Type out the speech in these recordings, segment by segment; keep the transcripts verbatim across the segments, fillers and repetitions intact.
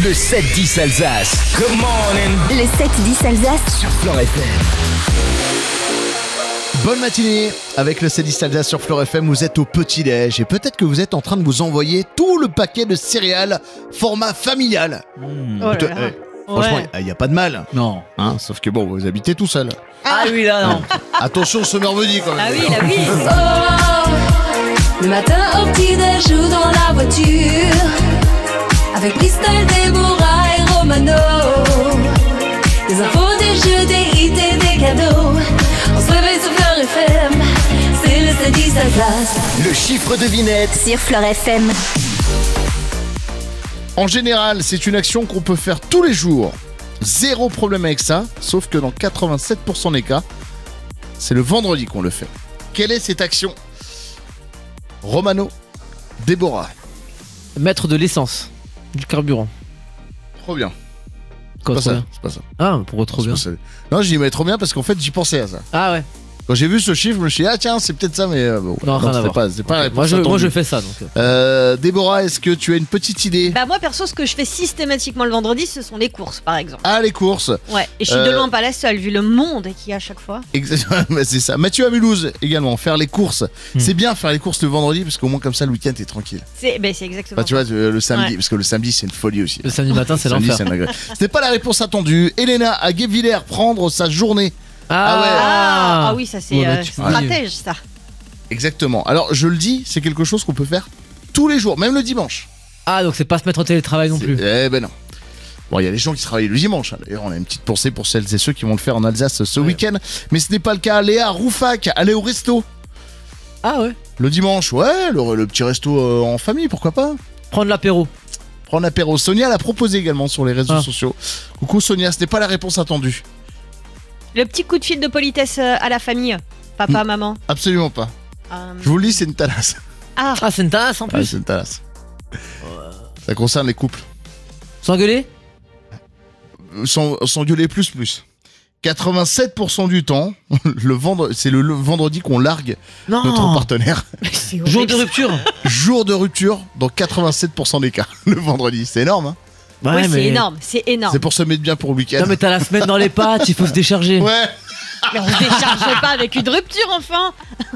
Le sept dix Alsace. Good morning. Le sept dix Alsace sur Fleure F M. Bonne matinée avec le sept dix Alsace sur Fleure F M. Vous êtes au petit-déj et peut-être que vous êtes en train de vous envoyer tout le paquet de céréales format familial. Mmh. Oh là Te- là. eh, franchement, il Ouais. n'y a pas de mal. Non. Hein, sauf que bon, vous habitez tout seul. Ah oui, là, non. Attention, ce merveille quand même. Ah oui, là oui. Oh, le matin au petit-déj ou dans la voiture, avec Bristol, Déborah et Romano. Des infos, des jeux, des hits et des cadeaux. On se réveille sur Fleure F M, c'est le sept dix Alsace. Le chiffre devinette. sur Fleure F M. En général, c'est une action qu'on peut faire tous les jours. Zéro problème avec ça, sauf que dans quatre-vingt-sept pour cent des cas, c'est le vendredi qu'on le fait. Quelle est cette action ? Romano, Déborah. Mettre de l'essence, du carburant. Trop bien. Quoi, Pas trop ça, bien. c'est pas ça. Ah, pourquoi trop C'est bien pas ça. Non, j'y mets trop bien parce qu'en fait, j'y pensais à ça. Ah ouais. Quand j'ai vu ce chiffre, je me suis dit, ah tiens, c'est peut-être ça, mais euh, bon, Non, rien à c'est voir. pas, c'est pas la Ok. réponse Moi, je, moi, attendue. je fais ça donc. Euh, Déborah, est-ce que tu as une petite idée ? Bah moi perso, ce que je fais systématiquement le vendredi, ce sont les courses par exemple. Ah, les courses. Ouais, et je suis Euh, de loin pas la seule vu le monde qu'il y a à chaque fois. Exactement, bah, c'est ça. Mathieu à Mulhouse également, faire les courses. Hmm. C'est bien faire les courses le vendredi parce qu'au moins comme ça le week-end t'es tranquille. C'est bah, c'est exactement. Enfin, tu vois, le samedi, Ouais. parce que le samedi c'est une folie aussi. Le samedi matin, c'est Le samedi, l'enfer. c'est une agré- C'était pas la réponse attendue. Elena à Guebwiller prendre sa journée. Ah ouais. Ah, ah oui, ça c'est Ouais, bah, euh, tu- stratège ça. Exactement. Alors je le dis, c'est quelque chose qu'on peut faire tous les jours, même le dimanche. Ah, donc c'est pas se mettre au télétravail non plus. Eh ben non. Bon, il y a des gens qui travaillent le dimanche. hein. D'ailleurs, on a une petite pensée pour celles et ceux qui vont le faire en Alsace ce Ouais. week-end. Mais ce n'est pas le cas. Léa Roufac, aller au resto. Ah ouais. Le dimanche, ouais, le, le petit resto euh, en famille, pourquoi pas. Prendre l'apéro. Prendre l'apéro. Sonia l'a proposé également sur les réseaux Ah. sociaux. Coucou Sonia, ce n'est pas la réponse attendue. Le petit coup de fil de politesse euh, à la famille. Papa, maman. Absolument pas. Euh, Je vous le dis, c'est une talasse. Ah, Ah, c'est une tasse en Ah, plus. c'est une talasse. Ça concerne les couples. S'engueuler. S'en- S'engueuler plus plus. quatre-vingt-sept pour cent du temps, le vendre, c'est le, le vendredi qu'on largue Non. notre partenaire. c'est Jour horrible. de rupture. Jour de rupture dans quatre-vingt-sept pour cent des cas. Le vendredi, c'est énorme. Hein. Ouais, Ouais, c'est mais- énorme, c'est énorme. C'est pour se mettre bien pour le week-end. Non mais t'as la semaine dans les pattes, il faut se décharger. Ouais, Mais on se décharge pas avec une rupture enfin.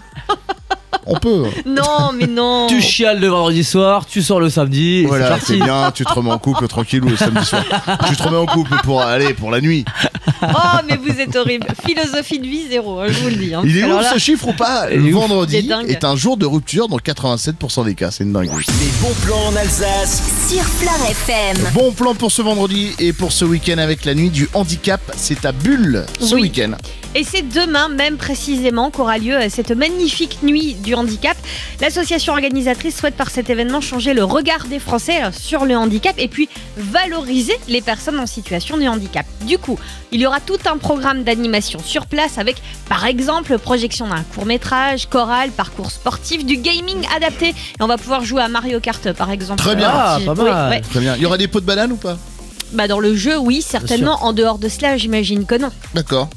on peut. Non, mais non. Tu chiales le vendredi soir, tu sors le samedi, et Voilà, c'est c'est parti. bien, tu te remets en couple tranquillou le samedi soir. Tu te remets en couple pour aller pour la nuit. Oh, mais vous êtes horrible. Philosophie de vie zéro, hein, je vous le dis. hein. Il est Alors ouf là, ce chiffre ou pas? Il est Le ouf. vendredi Il est dingue. est un jour de rupture dans quatre-vingt-sept pour cent des cas, c'est une dinguerie. Les bons plans en Alsace. Sur Fleure F M. Bon plan pour ce vendredi et pour ce week-end avec la nuit du handicap, c'est à Bulle ce Oui. week-end. Et c'est demain même précisément qu'aura lieu euh, cette magnifique nuit du handicap. L'association organisatrice souhaite par cet événement changer le regard des Français euh, sur le handicap et puis valoriser les personnes en situation de handicap. Du coup, il y aura tout un programme d'animation sur place avec par exemple projection d'un court-métrage, chorale, parcours sportif, du gaming adapté. Et on va pouvoir jouer à Mario Kart par exemple. Très bien. Ah, Si- pas oui, mal. ouais. Très bien. Il y aura des pots de banane ou pas? Bah dans le jeu, oui, certainement. En dehors de cela, j'imagine que non. D'accord.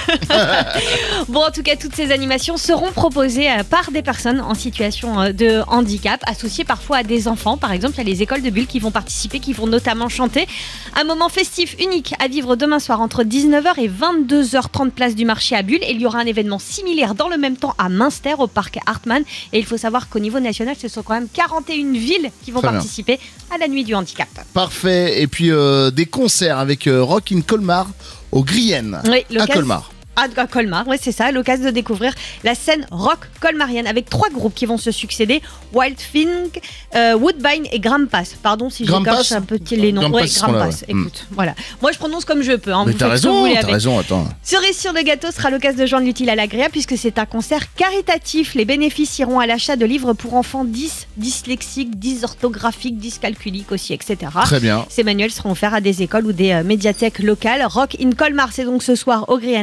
Bon, en tout cas, toutes ces animations seront proposées euh, par des personnes en situation euh, de handicap, associées parfois à des enfants. Par exemple, il y a les écoles de Bulle qui vont participer, qui vont notamment chanter. Un moment festif unique à vivre demain soir entre dix-neuf heures et vingt-deux heures trente place du marché à Bulle. Et il y aura un événement similaire dans le même temps à Münster, au parc Hartmann. Et il faut savoir qu'au niveau national, ce sont quand même quarante et une villes qui vont Très bien. participer à la nuit du handicap. Parfait. Et puis euh, des concerts avec euh, Rock in Colmar au Grienne. Oui, À l'occasion- Colmar. À à Colmar, ouais, c'est ça, l'occasion de découvrir la scène rock colmarienne avec trois groupes qui vont se succéder, Wildfing, euh, Woodbine et Grampas. Pardon si Grampas j'écorche un petit les noms. Grampas Ouais, seront là, Grampas, ouais. écoute, voilà. Moi je prononce comme je peux, hein, Mais vous t'as faites ce que vous raison, voulez t'as avec. raison, attends. Cerise sur le gâteau sera l'occasion de joindre l'utile à l'agréable puisque c'est un concert caritatif. Les bénéfices iront à l'achat de livres pour enfants dys, dyslexiques, dysorthographiques, dyscalculiques aussi, et cetera. Très bien. Ces manuels seront offerts à des écoles ou des euh, médiathèques locales. Rock in Colmar, c'est donc ce soir au Grienne à Colmar.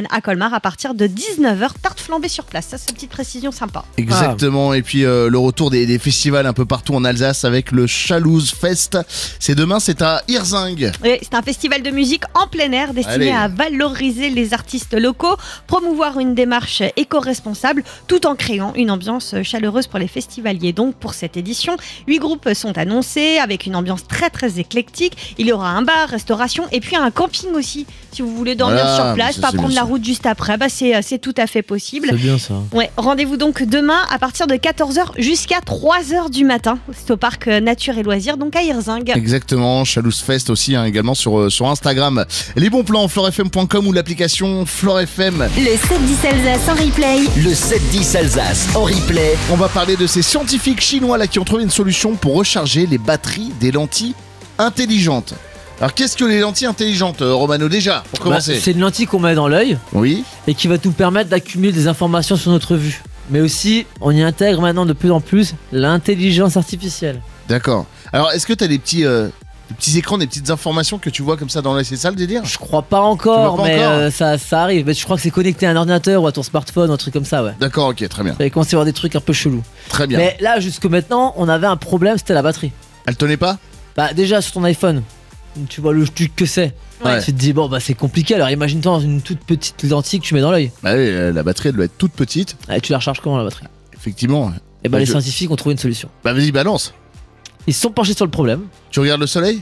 démarre à partir de dix-neuf heures. Tarte flambée sur place, ça c'est une petite précision sympa. Exactement, et puis euh, le retour des, des festivals un peu partout en Alsace avec le Chalouse Fest. C'est demain, c'est à Hirzing. Oui, c'est un festival de musique en plein air destiné Allez. à valoriser les artistes locaux, promouvoir une démarche éco-responsable tout en créant une ambiance chaleureuse pour les festivaliers. Donc pour cette édition, huit groupes sont annoncés avec une ambiance très très éclectique. Il y aura un bar, restauration et puis un camping aussi. Si vous voulez dormir Voilà, sur place, ça, pas c'est prendre bien la ça. route juste après, bah c'est, c'est tout à fait possible. C'est bien ça. Ouais, rendez-vous donc demain à partir de quatorze heures jusqu'à trois heures du matin. C'est au parc Nature et Loisirs, donc à Hirzing. Exactement, Chalouse Fest aussi hein, également sur, euh, sur Instagram. Les bons plans, flore f m point com ou l'application Flore F M. Le sept dix Alsace en replay. Le sept dix Alsace en replay. On va parler de ces scientifiques chinois là qui ont trouvé une solution pour recharger les batteries des lentilles intelligentes. Alors qu'est-ce que les lentilles intelligentes, euh, Romano, déjà, pour Bah, commencer? c'est une lentille qu'on met dans l'œil Oui, et qui va nous permettre d'accumuler des informations sur notre vue. Mais aussi, on y intègre maintenant de plus en plus l'intelligence artificielle. d'accord. Alors est-ce que t'as des petits, euh, des petits écrans, des petites informations que tu vois comme ça dans l'œil? C'est ça le délire? Je crois pas Tu encore, vois pas mais encore euh, ça, ça arrive. Mais je crois que c'est connecté à un ordinateur ou à ton smartphone, un truc comme ça, ouais. D'accord, ok, très bien. Ça va commencer à avoir des trucs un peu chelous. Très bien. Mais là, jusque maintenant, on avait un problème, c'était la batterie. Elle tenait pas? Bah déjà sur ton iPhone, tu vois le truc que c'est. Ouais. Tu te dis bon bah c'est compliqué. Alors imagine-toi dans une toute petite lentille que tu mets dans l'œil. Bah oui, euh, la batterie elle doit être toute petite, Et tu la recharges comment la batterie? effectivement. Et bah Ouais, les je- scientifiques ont trouvé une solution. Bah vas-y, balance. Ils se sont penchés sur le problème. Tu regardes le soleil?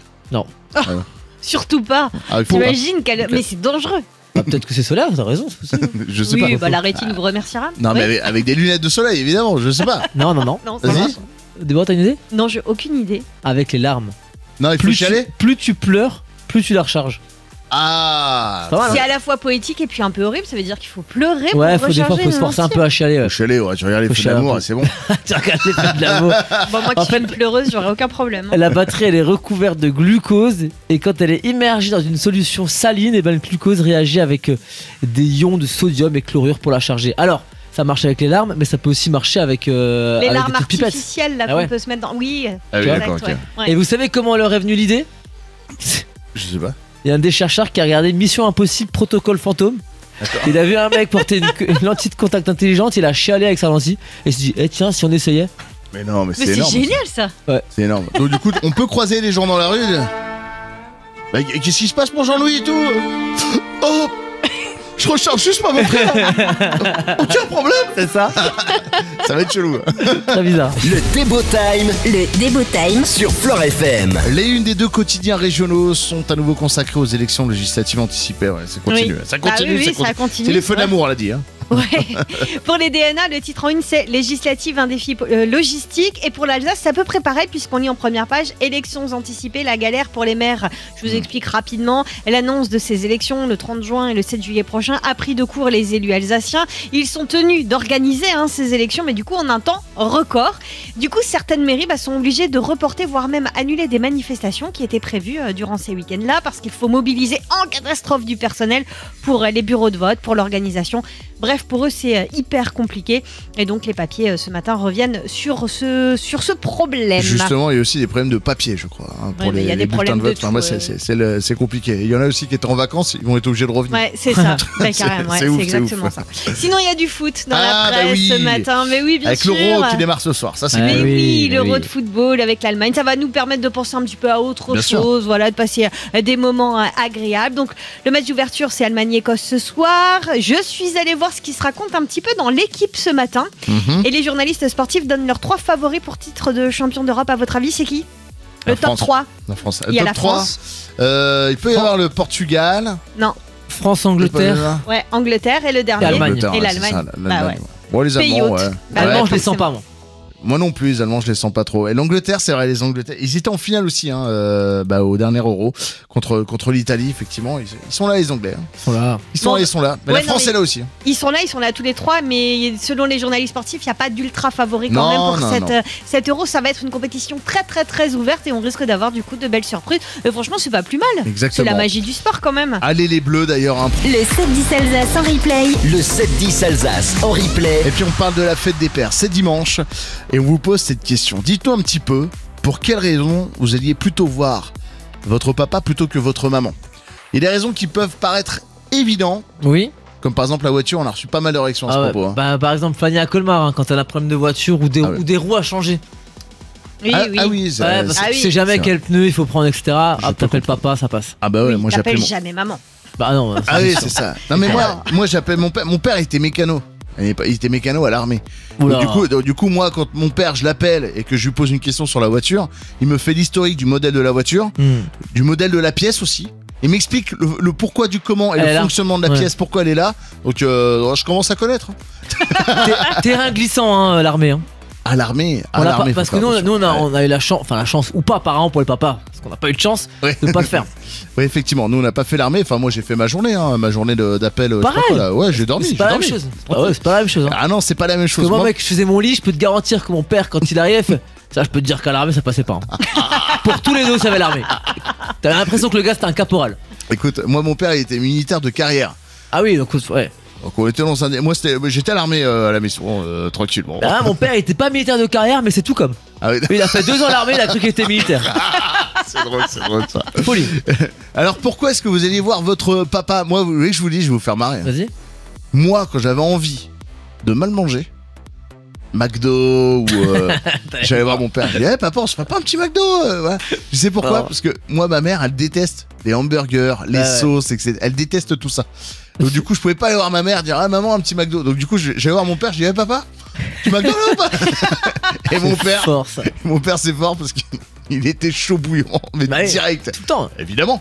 Surtout pas. Ah, il faut pas. T'imagines qu'elle... Mais c'est dangereux. Bah, peut-être que c'est solaire, t'as raison. c'est possible. Je sais Oui, pas. bah la rétine vous remerciera. Non, Oui. mais avec, avec des lunettes de soleil, évidemment, je sais pas. Non non non. Non, ça Vas-y. marche. Déborah, t'as une idée? Non, j'ai aucune idée. Avec les larmes. Non, il faut Plus tu, chialer. plus tu pleures, plus tu la recharges. Ah, Pas mal, C'est hein? à la fois poétique et puis un peu horrible, ça veut dire qu'il faut pleurer pour Ouais, faut des fois recharger faut se une forcer un lentille. peu à chialer. ouais. faut chialer, ouais, tu regardes les Faut feux chialer un d'amour, peu. et c'est bon. Tu regardes les feux de l'amour. Bon, moi qui En suis fait- une pleureuse, j'aurais aucun problème. La batterie elle est recouverte de glucose et quand elle est immergée dans une solution saline, et ben le glucose réagit avec euh, des ions de sodium et chlorure pour la charger. Alors ça marche avec les larmes, mais ça peut aussi marcher avec, euh, Les avec larmes des petites pipettes. artificielles là Ah qu'on ouais. peut se mettre dans. Oui, Ah oui, exact, d'accord, ok. ouais. Ouais. Et vous savez comment leur est venue l'idée? Je sais pas. Il y a un des chercheurs qui a regardé Mission Impossible Protocole Fantôme. Il a vu un mec porter une, une lentille de contact intelligente, il a chialé avec sa lentille et il s'est dit eh tiens si on essayait. Mais non, mais Mais c'est c'est énorme. génial ça. C'est énorme. Donc du coup, on peut croiser les gens dans la rue. Bah, qu'est-ce qui se passe, mon Jean-Louis et tout? Oh, je recharge juste ma batterie. Aucun problème. C'est ça. Ça va être chelou. Très bizarre. Le Débo Time Le Débo Time. sur Flore F M. Les unes des deux quotidiens régionaux sont à nouveau consacrées aux élections législatives anticipées. Ouais, ça continue. Oui. Ça Bah continue. oui, oui, ça ça continue. continue. C'est les feux Ouais. d'amour, on l'a dit. Hein. Ouais. Pour les D N A, le titre en une, c'est législative, un défi euh, logistique. Et pour l'Alsace, c'est à peu près pareil, puisqu'on lit en première page élections anticipées, la galère pour les maires. Je vous explique rapidement. L'annonce de ces élections le trente juin et le sept juillet prochain a pris de court les élus alsaciens. Ils sont tenus d'organiser hein, ces élections, mais du coup en un temps record. Du coup, certaines mairies bah, sont obligées de reporter, voire même annuler des manifestations qui étaient prévues euh, durant ces week-ends-là, parce qu'il faut mobiliser en catastrophe du personnel pour euh, les bureaux de vote, pour l'organisation. Bref, pour eux, c'est euh, hyper compliqué. Et donc, les papiers, euh, ce matin, reviennent sur ce, sur ce problème. Justement, il y a aussi des problèmes de papier, je crois, hein, pour Ouais, mais les, il y a les des bulletins de problèmes de vote. Enfin, tout, moi, ouais. c'est- c'est c'est le- c'est compliqué. Il y en a aussi qui étaient en vacances, ils vont être obligés de revenir. Ouais, c'est ça. Bah, C'est- carrément, ouais, c'est c'est ouf, c'est exactement ouf. ça. Sinon, il y a du foot dans Ah, la bah presse oui. ce matin. Mais oui, bien Avec sûr. l'Euro qui démarre ce soir, ça c'est Ouais. Mais cool. oui, oui, l'Euro oui. de football avec l'Allemagne, ça va nous permettre de penser un petit peu à autre Bien sûr. chose, voilà, de passer euh, des moments euh, agréables. Donc le match d'ouverture, c'est Allemagne-Écosse ce soir. Je suis allée voir ce qui se raconte un petit peu dans l'équipe ce matin. Mhm. Et les journalistes sportifs donnent leurs trois favoris pour titre de champion d'Europe. À votre avis, c'est qui? Le La top France. trois. La France. Il y a Top la trois, France. euh, il peut y avoir le Portugal. Non, France-Angleterre. ouais, Angleterre et le dernier. L'Allemagne. L'Angleterre, Et ouais, c'est l'Allemagne. ça, Bah l'Allemagne, ouais. ouais. Bon, les Pays Allemands, hôte. ouais. Bah Ouais, Allemand, je les forcément. sens pas moi. Moi non plus, les Allemands, je les sens pas trop. Et l'Angleterre, c'est vrai, les Angleterres, ils étaient en finale aussi, hein, euh, bah, au dernier Euro contre contre l'Italie, effectivement. Ils, ils sont là, les Anglais. hein. Voilà. Ils sont Bon, là, ils sont là. Mais ouais, la non, France mais- est là aussi. hein. Ils sont là, ils sont là tous les trois, mais selon les journalistes sportifs, il n'y a pas d'ultra favori quand Non, même pour non, cette, non. euh, cet euro. Ça va être une compétition très très très ouverte et on risque d'avoir du coup de belles surprises. Et franchement, c'est pas plus mal. C'est Exactement. la magie du sport quand même. Allez les Bleus d'ailleurs. hein. Le sept dix Alsace en replay. Le sept dix Alsace en replay. Et puis on parle de la fête des pères, c'est dimanche. Et on vous pose cette question. Dites-nous un petit peu, pour quelles raisons vous alliez plutôt voir votre papa plutôt que votre maman? Il y a des raisons qui peuvent paraître évidentes, Oui. Comme par exemple la voiture, on a reçu pas mal de réactions à ce Ah ouais, propos. hein. bah, par exemple, Fanny à Colmar, hein, quand elle a un problème de voiture ou des, Ah ouais. ou des roues à changer. Oui, ah, oui. ah oui, c'est- Ouais, parce c'est- que Ah tu oui. sais jamais C'est quel pneu il faut prendre, et cetera. Je Hop, peux t'appelles papa, ça passe. ah bah ouais, Oui, moi j'appelle t'appelles mon... jamais maman. Bah non, ça, Ah oui, sûr. c'est ça. Non mais moi, Alors. moi j'appelle mon père. Mon père il était mécano. Il il était mécano à l'armée. Donc, Oula. Du coup, donc, du coup, moi, quand mon père, je l'appelle et que je lui pose une question sur la voiture, il me fait l'historique du modèle de la voiture, Hmm. du modèle de la pièce aussi. Il m'explique le, le pourquoi du comment et Elle est le là. fonctionnement de la Ouais. pièce, pourquoi elle est là. Donc, euh, je commence à connaître. Ter- Terrain glissant, hein, l'armée. Hein. À l'armée, à On l'a pas- l'armée. parce faut que faire nous, attention. nous on, a, Ouais. on a eu la chance, enfin la chance ou pas apparemment pour les papas, parce qu'on n'a pas eu de chance Ouais. de pas le faire. Oui, effectivement, nous on n'a pas fait l'armée. Enfin, moi j'ai fait ma journée, hein, ma journée de- d'appel. euh, je sais pas Pareil. quoi, là. Ouais, j'ai dormi. C'est j'ai pas la même dormi. chose. Ah ouais, c'est pas la même chose. Hein. Ah non, c'est pas la même Parce que chose. moi, Moi- mec, je faisais mon lit, je peux te garantir que mon père, quand il arrivait, fait, ça, je peux te dire qu'à l'armée, ça passait pas. hein. Pour tous les deux, ça avait l'armée. T'avais l'impression que le gars, c'était un caporal. Écoute, moi mon père il était militaire de carrière. Ah oui, donc, ouais. Donc on était dans un. Moi c'était, j'étais à l'armée euh, à la maison, euh, tranquillement. Ah, mon père, il était pas militaire de carrière, mais c'est tout comme. Ah oui, Il a fait deux ans l'armée, il a cru qu'il était militaire. c'est drôle, c'est drôle ça. Folie. Alors pourquoi est-ce que vous alliez voir votre papa? Moi, vous voulez que je vous dise, je vais vous faire marrer. Vas-y. Moi, quand j'avais envie de mal manger, McDo ou euh, j'allais voir mon père. Je dis, hey, papa, on se ferait pas un petit McDo euh, voilà. Tu sais pourquoi? Oh. Parce que moi, ma mère, elle déteste les hamburgers, les Ah ouais. sauces, et cetera. Elle déteste tout ça. Donc du coup, je pouvais pas aller voir ma mère dire, ah maman, un petit McDo. Donc du coup, je- j'allais voir mon père. Je dis, hey, papa, tu McDo là ou pas? Et mon père, Fort, ça. mon père, c'est fort parce qu'il était chaud bouillant, mais Bah oui. direct. Tout le temps. Évidemment.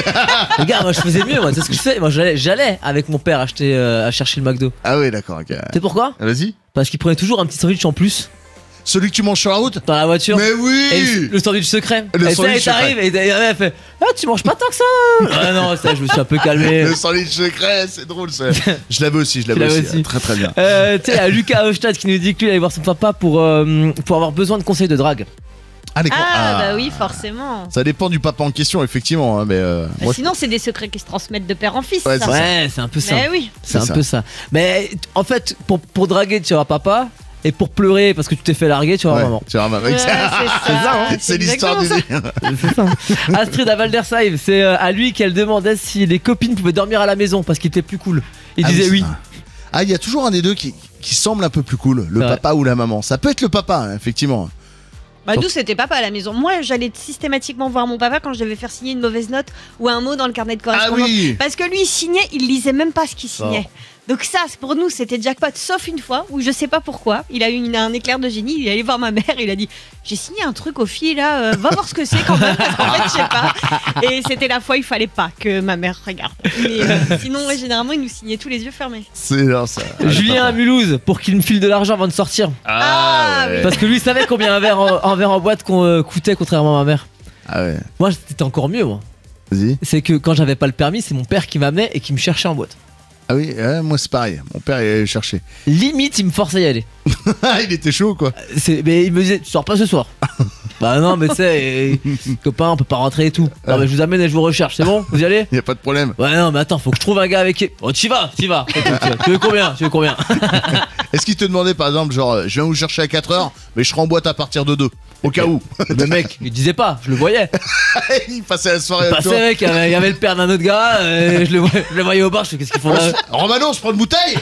Les gars, moi, je faisais mieux, moi. Tu sais ce que je fais? Moi, j'allais, j'allais avec mon père acheter, euh, à chercher le McDo. Ah oui, d'accord. ok. Tu sais pourquoi? Vas-y. Parce qu'il prenait toujours un petit sandwich en plus Celui que tu manges sur la route. dans la voiture. Mais oui. Et le, le sandwich secret. Le et ça, sandwich il t'arrive et et elle fait, ah, tu manges pas tant que ça. Ah non, ça, je me suis un peu calmé. Le sandwich secret, c'est drôle ça. Je l'avais aussi, je l'avais Tu l'avais aussi. aussi. Très très bien. Euh, tu sais, il y a Lucas Hofstadt qui nous dit que lui il allait voir son papa pour, euh, pour avoir besoin de conseils de drague. Ah, d'accord. Ah, Ah. bah oui, forcément. Ça dépend du papa en question, effectivement. hein, mais euh, Bah, moi, sinon, c'est des secrets qui se transmettent de père en fils. Ouais, ça. c'est Ouais, c'est un peu ça. Mais oui. C'est un ça. peu ça. Mais en fait, pour, pour draguer, tu vas papa. Et pour pleurer parce que tu t'es fait larguer, tu vas ouais, maman. tu vois, maman. Ouais, c'est ça. hein. C'est l'histoire du exactement ça. C'est ça. Astrid à Valdersheim, c'est euh, à lui qu'elle demandait si les copines pouvaient dormir à la maison parce qu'il était plus cool. Il Ah disait c'est oui. ça. Ah, il y a toujours un des deux qui, qui semble un peu plus cool, le Ouais. papa ou la maman. Ça peut être le papa, hein, effectivement. Bah, nous, c'était papa à la maison. Moi, j'allais systématiquement voir mon papa quand je devais faire signer une mauvaise note ou un mot dans le carnet de Ah correspondance. oui. Parce que lui, il signait, il lisait même pas ce qu'il signait. Donc ça, c'est- pour nous, c'était jackpot. Sauf une fois où je sais pas pourquoi, il a eu une- un éclair de génie. Il est allé voir ma mère, il a dit, j'ai signé un truc aux filles là, euh, va voir ce que c'est quand même. Parce qu'en fait, je sais pas. Et c'était la fois, il fallait pas que ma mère regarde. Mais euh, sinon, ouais, généralement, il nous signait tous les yeux fermés. C'est genre ça. Ah, le Julien à papa. Mulhouse pour qu'il me file de l'argent avant de sortir. Ah, ouais. Parce que lui savait combien un verre en, un verre en boîte qu'on, euh, coûtait contrairement à ma mère. Ah ouais. Moi c'était encore mieux moi. Vas-y. C'est que quand j'avais pas le permis, c'est mon père qui m'amenait et qui me cherchait en boîte. Ah oui, ouais, moi c'est pareil. Mon père il allait chercher. Limite il me forçait à y aller. Ah, il était chaud quoi. C'est, mais il me disait tu sors pas ce soir. Bah non mais tu sais, euh, copain on peut pas rentrer et tout. Non mais je vous amène et je vous recherche, c'est bon? Vous y allez? Y a pas de problème. Ouais non mais attends, faut que je trouve un gars avec qui. Oh t'y vas, t'y vas. Tu veux combien? Tu veux combien? Est-ce qu'il te demandait par exemple, genre, euh, je viens vous chercher à quatre heures, mais je serai en boîte à partir de deux, au cas où. Le mec, il disait pas, je le voyais. Il passait la soirée Il avec toi. passait mec, il y avait, il y avait le père d'un autre gars, euh, je, le voyais, je le voyais au bar, je fais qu'est-ce qu'ils font là? Romano, je prends une bouteille.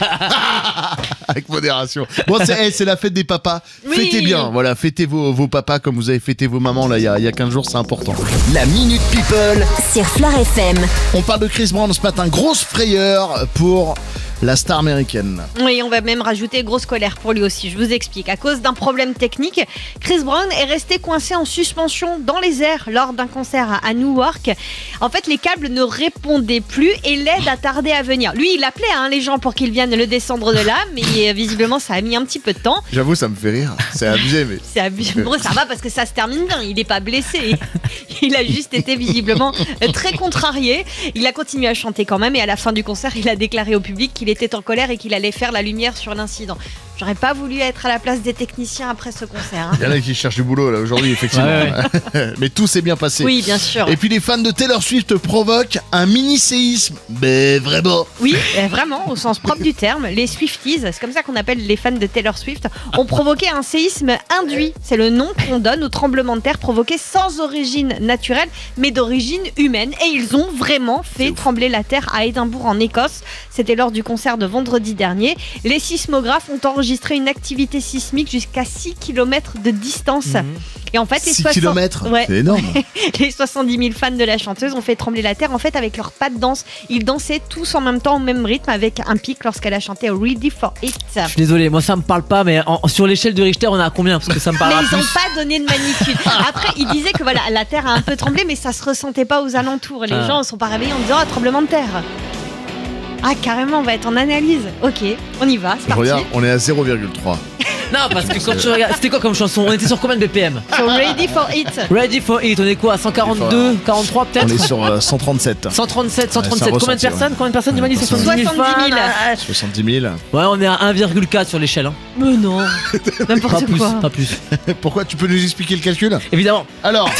Avec modération. Bon, c'est hey, c'est la fête des papas. Oui. Fêtez bien, voilà, fêtez vos, vos papas comme vous avez fêté vos mamans là il y a, il y a quinze jours, c'est important. La Minute People. Sur Flair F M. On parle de Chris Brown ce matin, grosse frayeur pour la star américaine. Oui, on va même rajouter grosse colère pour lui aussi. Je vous explique. À cause d'un problème technique, Chris Brown est resté coincé en suspension dans les airs lors d'un concert à- à Newark. En fait, les câbles ne répondaient plus et l'aide a tardé à venir. Lui, il appelait hein, les gens pour qu'ils viennent le descendre de là, mais euh, visiblement, ça a mis un petit peu de temps. J'avoue, ça me fait rire. C'est abusé, mais. C'est abusé. Bon, ça va parce que ça se termine bien. Il n'est pas blessé. Il a juste été visiblement euh, très contrarié. Il a continué à chanter quand même et à la fin du concert, il a déclaré au public qu'il était en colère et qu'il allait faire la lumière sur l'incident. J'aurais pas voulu être à la place des techniciens après ce concert. hein. Il y en a qui cherchent du boulot là aujourd'hui, effectivement. Ouais, Mais tout s'est bien passé. Oui, bien sûr. Et puis les fans de Taylor Swift provoquent un mini-séisme. Mais vraiment. Oui, euh, vraiment, au sens propre du terme, les Swifties, c'est comme ça qu'on appelle les fans de Taylor Swift, ont provoqué un séisme induit. C'est le nom qu'on donne au tremblement de terre provoqué sans origine naturelle, mais d'origine humaine. Et ils ont vraiment fait trembler la terre à Édimbourg, en Écosse. C'était lors du concert de vendredi dernier. Les sismographes ont enregistré une activité sismique jusqu'à six kilomètres de distance. Mmh. Et en fait, les six soixante kilomètres, ouais. c'est énorme. Les soixante-dix mille fans de la chanteuse ont fait trembler la terre en fait avec leurs pas de danse. Ils dansaient tous en même temps au même rythme avec un pic lorsqu'elle a chanté Ready for It. Je suis désolé, moi ça me parle pas, mais en- sur l'échelle de Richter, on est à combien? Parce que ça me parle Mais ils plus. n'ont pas donné de magnitude. Après, ils disaient que voilà, la terre a un peu tremblé, mais ça se ressentait pas aux alentours. Les Ah. gens ne sont pas réveillés en disant ah, tremblement de terre. Ah, carrément, on va être en analyse. Ok, on y va, c'est Je parti. regarde, on est à zéro virgule trois. Non, parce que quand tu regardes, c'était quoi comme chanson? On était sur combien de B P M? So Ready for It. Ready for It, on est quoi? cent quarante-deux, quarante-trois On peut-être? est sur euh, cent trente-sept. cent trente-sept, cent Ouais, trente-sept. c'est un Combien de ressenti, personnes? ouais. Combien de personnes? Il m'a dit soixante-dix mille fans. soixante-dix mille. Ah, soixante-dix mille. Ouais, on est à un virgule quatre sur l'échelle. Hein. Mais non, Pas n'importe plus, quoi. pas plus. Pourquoi tu peux nous expliquer le calcul? Évidemment. Alors,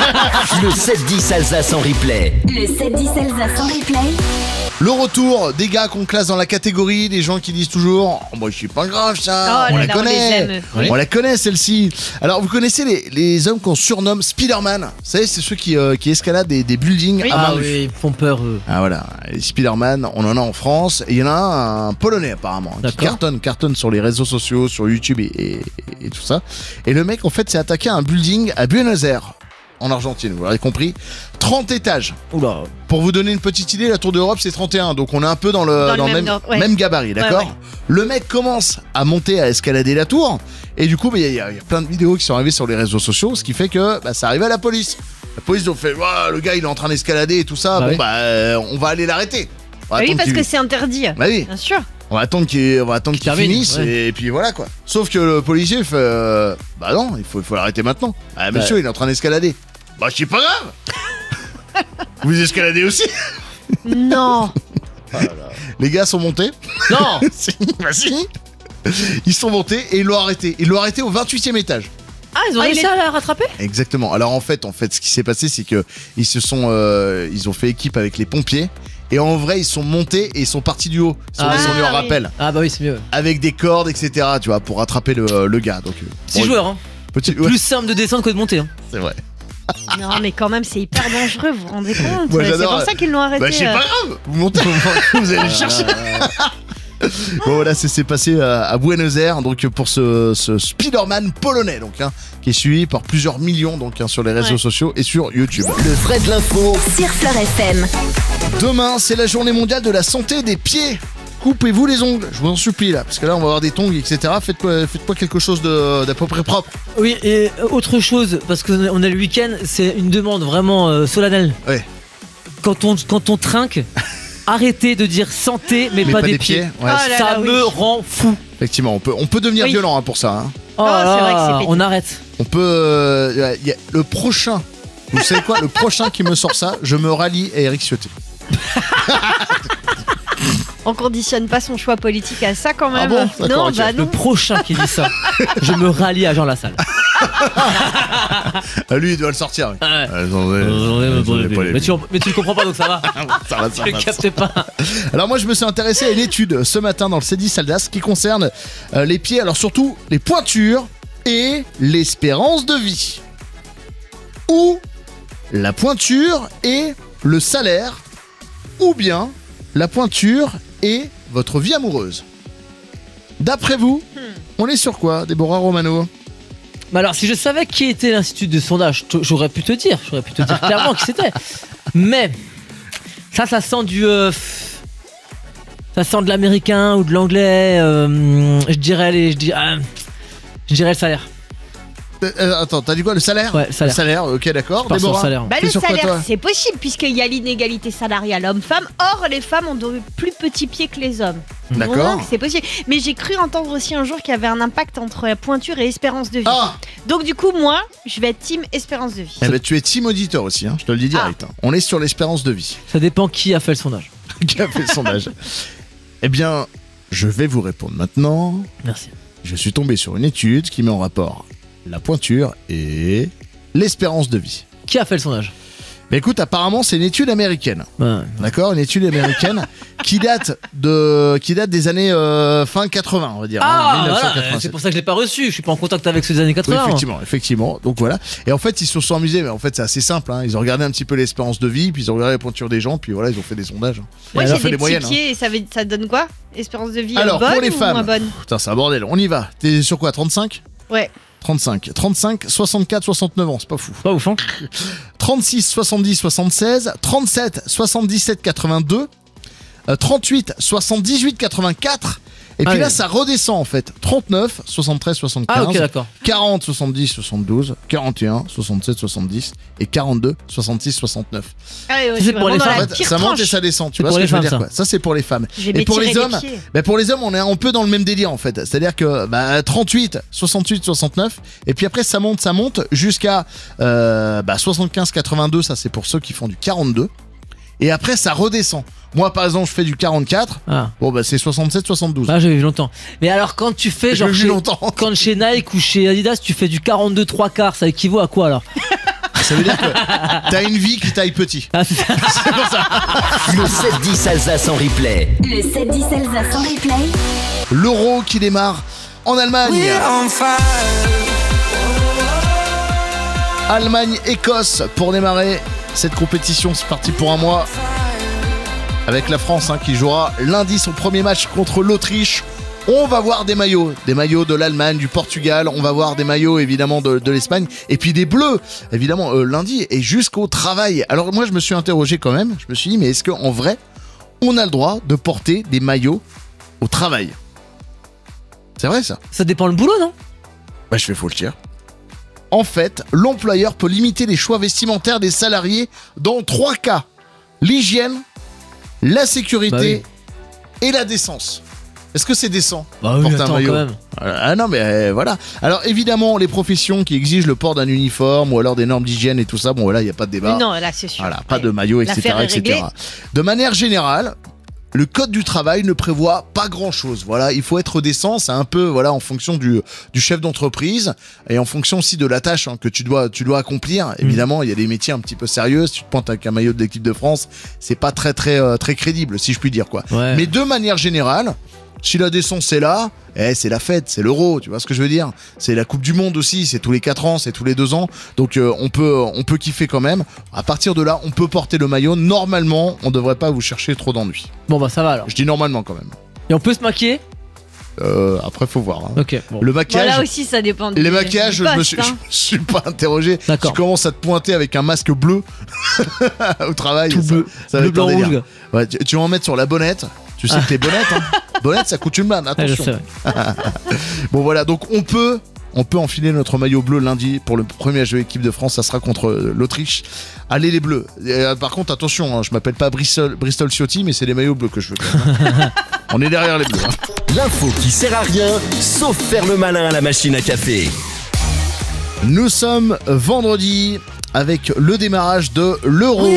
Le sept dix Alsace en replay. Le sept dix Alsace en replay. le retour des gars qu'on classe dans la catégorie, des gens qui disent toujours oh, moi je suis pas grave ça, Oh on là la là, on connaît, les aime. Oui. on la connaît celle-ci. Alors vous connaissez les, les hommes qu'on surnomme Spider-Man? Vous savez, c'est ceux qui, euh, qui escaladent des, des buildings Oui. à main Ah nue. oui, ils font peur eux. Ah voilà, les Spider-Man, on en a en France, et il y en a un, un polonais apparemment, qui D'accord. cartonne, cartonne sur les réseaux sociaux, sur YouTube et, et, et tout ça. Et le mec en fait s'est attaqué à un building à Buenos Aires, en Argentine, vous l'aurez compris, trente étages. Oula. Pour vous donner une petite idée, la Tour d'Europe c'est trente et un, donc on est un peu dans le, Dans le dans le même même, ordre, ouais. même gabarit, d'accord? Ouais, ouais. Le mec commence à monter, à escalader la tour, et du coup bah, il y, a- il y a plein de vidéos qui sont arrivées sur les réseaux sociaux, ce qui fait que bah, ça arrive à la police. La police ils ont fait Ouah, le gars il est en train d'escalader et tout ça, Bah bon oui. bah euh, on va aller l'arrêter. On va Oui, attendre parce qu'il- que c'est interdit. Bah oui, Bien sûr. on va attendre qu'il, on va attendre qu'il termine, finisse ouais. et puis voilà quoi. Sauf que le policier fait euh, bah non, il faut, il faut l'arrêter maintenant. Ah monsieur, il est en train d'escalader. Bah c'est pas grave. Vous escaladez aussi. Non. Les gars sont montés. Non. Si, bah si. Ils sont montés et ils l'ont arrêté. Ils l'ont arrêté au vingt-huitième étage. Ah, ils ont Ah, réussi il est- à la rattraper? Exactement. Alors en fait, en fait, ce qui s'est passé, c'est que ils se sont, euh, ils ont fait équipe avec les pompiers. Et en vrai, ils sont montés et ils sont partis du haut. Ils sont Ah, descendus en oui. rappel. Ah bah oui, c'est mieux. Avec des cordes, et cetera. Tu vois, pour rattraper le, le gars. Donc, euh, Six bon, joueurs, hein. Petit, ouais, Plus simple de descendre que de monter. Hein. c'est vrai. Non, mais quand même, c'est hyper dangereux, vous vous rendez compte? Moi, C'est j'adore. pour ça qu'ils l'ont arrêté. Bah, c'est euh. pas grave. Vous montez, vous allez le chercher. Bon voilà, c'est c'est passé à, à Buenos Aires donc pour ce, ce Spider-Man polonais donc hein, qui est suivi par plusieurs millions donc hein, sur les réseaux Ouais. sociaux et sur YouTube. Le vrai de l'info. Sur Fleur F M. Demain, c'est la journée mondiale de la santé des pieds. Coupez-vous les ongles, je vous en supplie là, parce que là on va avoir des tongs, et cetera. Faites quoi, faites quoi quelque chose de- d'à peu près propre. Oui, et euh, autre chose, parce qu'on a- on a le week-end, c'est une demande vraiment euh, solennelle. Ouais. Quand on, quand on trinque, arrêtez de dire santé, mais, Mais pas, des, pieds. Ouais, Oh là Ça là, me oui. rend fou. effectivement, on peut, on peut devenir Oui. violent hein, pour ça. hein. Oh, Oh, là c'est vrai que c'est là, pénible. on arrête. On peut, euh, y a- le prochain. Vous savez quoi, le prochain qui me sort ça, je me rallie à Eric Ciotti. On conditionne pas son choix politique à ça quand même. Ah bon D'accord, Non, ok. bah Le non. prochain qui dit ça, je me rallie à Jean Lassalle. Ah, lui, il doit le sortir. oui. Ouais. Euh, attendez, Euh, attendez, pas les- mais, tu, mais tu le comprends pas donc ça va. Ça va, ça Tu va, le ça captes pas. Alors moi je me suis intéressé à une étude ce matin dans le C dix Alsace qui concerne euh, les pieds, alors surtout les pointures et l'espérance de vie. Ou la pointure et le salaire, ou bien la pointure et votre vie amoureuse. D'après vous, on est sur quoi, Déborah Romano? Mais alors, si je savais qui était l'institut de sondage, t- j'aurais pu te dire, j'aurais pu te dire clairement qui c'était. Mais ça, ça sent du, euh, f- ça sent de l'américain ou de l'anglais. euh, je dirais les, je dirais, euh, je dirais le salaire. Euh, euh, attends, t'as dit quoi, le salaire? Ouais, salaire. Le salaire, ok d'accord. Je pars sur le Déborah salaire. Bah, T'es le sur quoi, toi salaire, c'est possible puisqu'il y a l'inégalité salariale homme-femme. Or, les femmes ont de plus petits pieds que les hommes. D'accord. Donc, c'est possible. Mais j'ai cru entendre aussi un jour qu'il y avait un impact entre la pointure et espérance de vie. Ah Donc, du coup, moi, je vais être team espérance de vie. eh ben, tu es team auditeur aussi, hein, je te le dis direct. hein. On est sur l'espérance de vie. Ça dépend qui a fait le sondage. Qui a fait le sondage? Eh bien, je vais vous répondre maintenant. Merci. je suis tombé sur une étude qui met en rapport la pointure et l'espérance de vie. Qui a fait le sondage? Mais écoute, apparemment, c'est une étude américaine. Ouais. D'accord, une étude américaine qui date de qui date des années euh, fin quatre-vingts, on va dire. Ah, hein, voilà, mille neuf cent quatre-vingt-sept. c'est pour ça que je l'ai pas reçu. Je suis pas en contact avec ceux des années Oui, quatre-vingts. effectivement, effectivement. Donc voilà. Et en fait, ils se sont amusés. Mais en fait, c'est assez simple. Hein. Ils ont regardé un petit peu l'espérance de vie, puis ils ont regardé la pointure des gens, puis voilà, ils ont fait des sondages. Moi, Ils ont j'ai fait des les petits moyennes. hein. pieds et ça, veut- ça donne quoi? Espérance de vie Alors, bonne pour les ou femmes. moins bonne? Putain, c'est un bordel. On y va. T'es sur quoi, trente-cinq? Ouais. trente-cinq. trente-cinq, soixante-quatre, soixante-neuf ans. C'est pas fou. Pas ouf, hein. trente-six, soixante-dix, soixante-seize. trente-sept, soixante-dix-sept, quatre-vingt-deux. Euh, trente-huit, soixante-dix-huit, quatre-vingt-quatre. Et puis Ah, là, oui. ça redescend en fait. trente-neuf, soixante-treize, soixante-quinze. Ah, ok, d'accord. quarante, soixante-dix, soixante-douze. quarante et un, soixante-sept, soixante-dix. Et quarante-deux, soixante-six, soixante-neuf. Ah ouais, ouais, Ça, je c'est suis pour les vraiment dans En la fait, pire ça monte tranche. et ça descend. Tu C'est vois pour ce que les je veux femmes, dire ça. quoi. Ça, c'est pour les femmes. Je vais Et pour les m'étirer hommes, pieds. bah pour les hommes, on est un peu dans le même délire en fait. C'est-à-dire que bah, trente-huit, soixante-huit, soixante-neuf. Et puis après, ça monte, ça monte jusqu'à euh, bah, soixante-quinze, quatre-vingt-deux. Ça, c'est pour ceux qui font du quarante-deux. Et après, ça redescend. Moi, par exemple, je fais du quarante-quatre. Ah, Bon, bah, c'est soixante-sept, soixante-douze. ah j'avais vu longtemps. Mais alors, quand tu fais, Je genre, l'ai vu chez, longtemps. quand chez Nike ou chez Adidas, tu fais du quarante-deux trois quarts, ça équivaut à quoi alors? Ça veut dire que t'as une vie qui taille petit. Ah, c'est ça. C'est pour ça. Le sept dix Alsace en replay. Le sept dix Alsace en replay. L'Euro qui démarre en Allemagne. Allemagne-Écosse pour démarrer cette compétition. C'est parti pour un mois. Avec la France hein, qui jouera lundi son premier match contre l'Autriche. On va voir des maillots, des maillots de l'Allemagne, du Portugal, on va voir des maillots évidemment de, de l'Espagne, et puis des bleus, évidemment, euh, lundi et jusqu'au travail. Alors moi je me suis interrogé quand même, je me suis dit mais est-ce qu'en vrai, on a le droit de porter des maillots au travail? C'est vrai ça? Ça dépend le boulot, non? Bah je fais faux le tir. En fait, l'employeur peut limiter les choix vestimentaires des salariés dans trois cas. L'hygiène, la sécurité et la décence. Est-ce que c'est décent? Bah oui, porter un attends, maillot. quand même. Ah non mais euh, voilà. Alors évidemment les professions qui exigent le port d'un uniforme ou alors des normes d'hygiène et tout ça, bon voilà il n'y a pas de débat. Non, là, c'est sûr. Voilà, pas Ouais. de maillot, et cetera, L'affaire est et cetera. réglée. De manière générale, le code du travail ne prévoit pas grand-chose. Voilà, il faut être décent, c'est un peu voilà en fonction du, du chef d'entreprise et en fonction aussi de la tâche hein, que tu dois tu dois accomplir. Évidemment, il y a des métiers un petit peu sérieux. Si tu te pointes avec un maillot de l'équipe de France, c'est pas très très euh, très crédible, si je puis dire quoi. Ouais. Mais de manière générale, si la décence est là, eh, c'est la fête, c'est l'Euro, tu vois ce que je veux dire? C'est la Coupe du Monde aussi, c'est tous les quatre ans, c'est tous les deux ans. Donc euh, on peut on peut kiffer quand même. À partir de là, on peut porter le maillot. Normalement, on devrait pas vous chercher trop d'ennuis. Bon, bah ça va alors. Je dis normalement quand même. Et on peut se maquiller? Euh, après, faut voir. hein. Ok, bon. Le Bon, maquillage. là aussi, ça dépend du Les maquillages, du je me poste, suis, hein. je me suis pas interrogé. D'accord. Tu commences à te pointer avec un masque bleu au travail. Tout ça- bleu. ça va Bleu, être un blanc, délire. rouge, gars. Ouais, tu, tu vas en mettre sur la bonnette. Tu sais que les bonnettes, hein. Bonnette, ça coûte une manne. Ouais, je Attention. sais, ouais. Bon voilà, donc on peut, on peut enfiler notre maillot bleu lundi pour le premier jeu équipe de France. Ça sera contre euh, l'Autriche. Allez les bleus. Et, euh, par contre, attention, hein, je m'appelle pas Bristol, Bristol Ciotti, mais c'est les maillots bleus que je veux. quand même, hein. On est derrière les bleus. hein. L'info qui sert à rien, sauf faire le malin à la machine à café. Nous sommes vendredi avec le démarrage de l'Euro.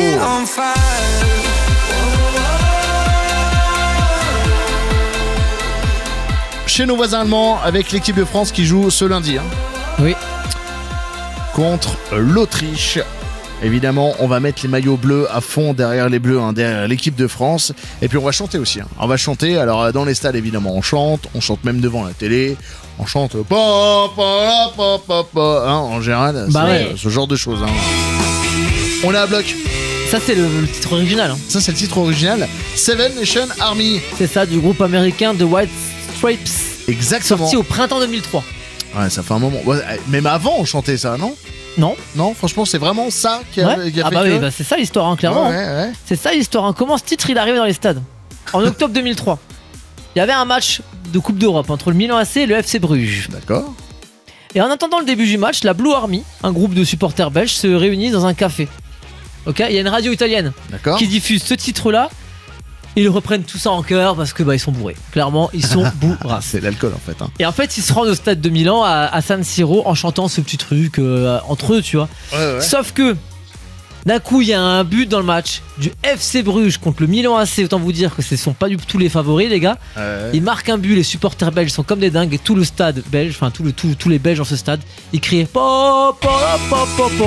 Chez nos voisins allemands, avec l'équipe de France qui joue ce lundi hein, Oui. contre l'Autriche. Évidemment, on va mettre les maillots bleus à fond derrière les bleus, hein, derrière l'équipe de France. Et puis on va chanter aussi. hein. On va chanter. Alors euh, dans les stades, évidemment, on chante. On chante même devant la télé. On chante pa, pa, pa, pa, pa, hein, en général. Bah c'est, ouais. euh, ce genre de choses. hein. On est à bloc. Ça, c'est le, le titre original. hein. Ça, c'est le titre original. Seven Nation Army. C'est ça, du groupe américain The White Stripes. Exactement. Sorti au printemps deux mille trois. Ouais, ça fait un moment. Ouais, même avant, on chantait ça, non? Non? Non, franchement, c'est vraiment ça qui a, Ouais. qui a Ah fait bah que... oui, bah c'est ça l'histoire, hein, clairement. Ouais, ouais, ouais. C'est ça l'histoire. hein. Comment ce titre il est arrivé dans les stades? En octobre deux mille trois. Il y avait un match de Coupe d'Europe entre le Milan A C et le F C Bruges. D'accord. Et en attendant le début du match, la Blue Army, un groupe de supporters belges, se réunit dans un café. Ok, il y a une radio italienne D'accord. qui diffuse ce titre-là. Ils reprennent tout ça en chœur parce que bah ils sont bourrés. Clairement, ils sont bourrasses. C'est l'alcool en fait. Hein. Et en fait, ils se rendent au stade de Milan à, à San Siro en chantant ce petit truc euh, entre eux, tu vois. Ouais, ouais. Sauf que D'un coup, il y a un but dans le match du F C Bruges contre le Milan A C. Autant vous dire que ce sont pas du tout les favoris, les gars. Ouais. Ils marquent un but, les supporters belges sont comme des dingues et tout le stade belge, enfin tout le, tout, tous les Belges dans ce stade, ils crient po, po, po, po, po.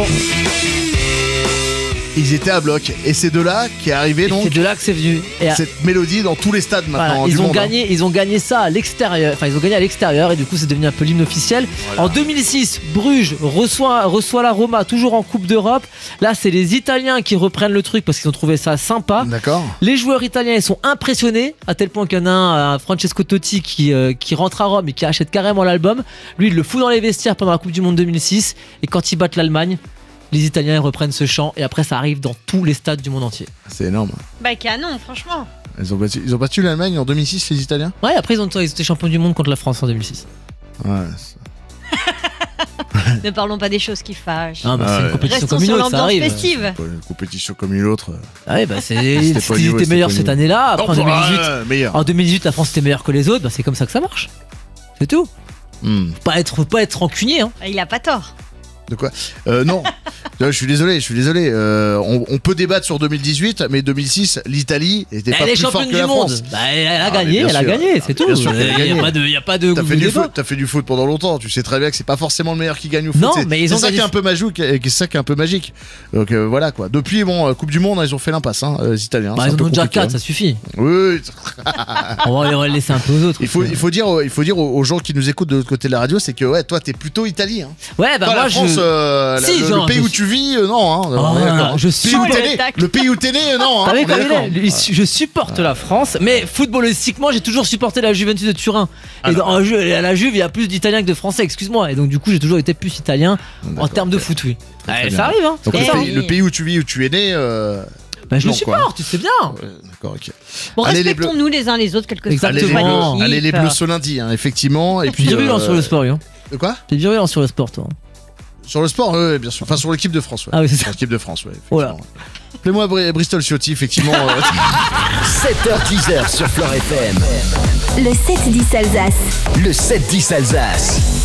Ils étaient à bloc. Et c'est de là qu'est arrivé Et donc c'est de là que c'est venu. Et à- cette mélodie dans tous les stades voilà, maintenant. ils du ont monde, hein. gagné, ils ont gagné ça à l'extérieur. Enfin, ils ont gagné à l'extérieur et du coup, c'est devenu un peu l'hymne officiel. Voilà. En deux mille six, Bruges reçoit, reçoit la Roma, toujours en Coupe d'Europe. Là, c'est les Italiens qui reprennent le truc parce qu'ils ont trouvé ça sympa. D'accord. Les joueurs italiens ils sont impressionnés à tel point qu'il y en a un, un Francesco Totti qui, euh, qui rentre à Rome et qui achète carrément l'album. Lui, il le fout dans les vestiaires pendant la Coupe du Monde deux mille six et quand ils battent l'Allemagne, les Italiens ils reprennent ce chant et après ça arrive dans tous les stades du monde entier. C'est énorme. Bah canon, franchement. Ils ont battu, ils ont battu l'Allemagne en deux mille six, les Italiens. Ouais, après ils ont ils étaient champions du monde contre la France en deux mille six. Ouais. c'est- Ne parlons pas des choses qui fâchent. Ah bah Ah c'est ouais. une compétition Restons comme une sur autre, ça l'ambiance arrive. festive. Pas une compétition comme une autre. Ah ouais, bah c'est C'était pas ils au niveau, étaient c'était meilleurs pas au cette niveau. année-là. Après en deux mille dix-huit, Ouais, meilleur. en deux mille dix-huit, la France était meilleure que les autres. Bah c'est comme ça que ça marche. C'est tout. Hmm. Faut pas être, faut pas être rancunier. Hein. Il a pas tort. De quoi euh, Non. Je suis désolé, je suis désolé. Euh, on, on peut débattre sur deux mille dix-huit, mais deux mille six, l'Italie était pas Elle est plus forte championne que du la monde. France. Bah, elle a Ah, gagné, mais bien elle a sûr. gagné, c'est tout. Bien sûr qu'elle a Il y a gagné. pas de, il y a pas de. T'as fait, du débat. foot, t'as fait du foot pendant longtemps, tu sais très bien que c'est pas forcément le meilleur qui gagne au foot. Non, c'est, mais ils c'est ont ça gagné- qui est un peu magique, et c'est ça qui est un peu magique. Donc euh, voilà quoi. Depuis bon, euh, Coupe du Monde, hein, ils ont fait l'impasse, hein, euh, les Italiens. Bah, c'est ils un peu en ont déjà compliqué, quatre, hein. ça suffit. Oui, On va on va le laisser un peu aux autres. il faut, il faut dire, il faut dire aux aux gens qui nous écoutent de l'autre côté de la radio, c'est que ouais, toi t'es plutôt italien. Ouais, bah Toi, moi la France, je. euh, la- Si, le, genre, le pays je où suis- tu vis, euh, non. Hein, Oh, on est non, d'accord. je Le suis- pays où Oh, t'es le né, tac. le pays où t'es né, non. Hein, T'as vu on est comme il d'accord. est Lui, Je supporte la France, mais footballistiquement, j'ai toujours supporté la Juventus de Turin. Ah Et non. dans, en jeu- à la Juve, il y a plus d'Italiens que de Français, excuse-moi. Et donc, du coup, j'ai toujours été plus italien en D'accord, termes de ok. foot, oui. Ouais, bien. ça arrive, hein. Donc Eh le, pays, oui. le pays où tu vis, où tu es né. Euh... Bah, je le non, quoi. supporte, tu sais bien. ouais, d'accord, ok. Bon, Allez, les respectons-nous les uns les autres, quelque soit. Allez les, bleus, Exactement. allez les bleus ce lundi, hein, effectivement. Et puis. Virulent euh, sur le sport, oui. Hein. De quoi T'es virulent sur le sport, toi. Sur le sport, oui, bien sûr. Enfin, sur l'équipe de France, ouais. Ah oui, c'est Sur ça. l'équipe de France, ouais. Oh là. effectivement. Appelez-moi Bri- Bristol Ciotti, effectivement. euh, sept heures dix sur Fleur F M. Le sept dix Alsace. Le sept dix Alsace.